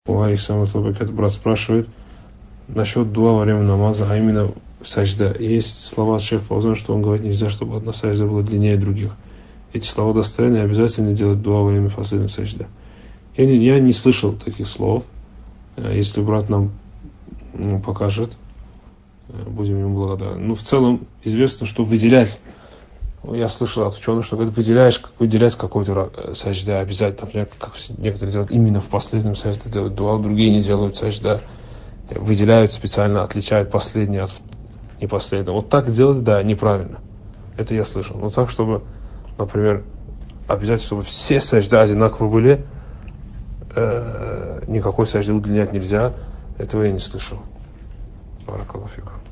Этот брат спрашивает насчет дуа во время намаза, а именно сажда. Есть слова от шейха Фаузана, что он говорит, нельзя, чтобы одна сажда была длиннее других. Эти слова достоверны, обязательно делать дуа во время последней сажда. Я не слышал таких слов. Если брат нам покажет, будем ему благодарны. Но в целом известно, что выделять. Я слышал от ученых, что говорят, выделять какой-то сажда обязательно. Например, как некоторые делают именно в последнем сажде делают дуа, другие не делают сажда. Выделяют специально, отличают последнее от непоследнего. Вот так делать, да, неправильно. Это я слышал. Но так, чтобы, например, обязательно, чтобы все сажда одинаково были, никакой сажды удлинять нельзя, этого я не слышал. Баракаллаху фику.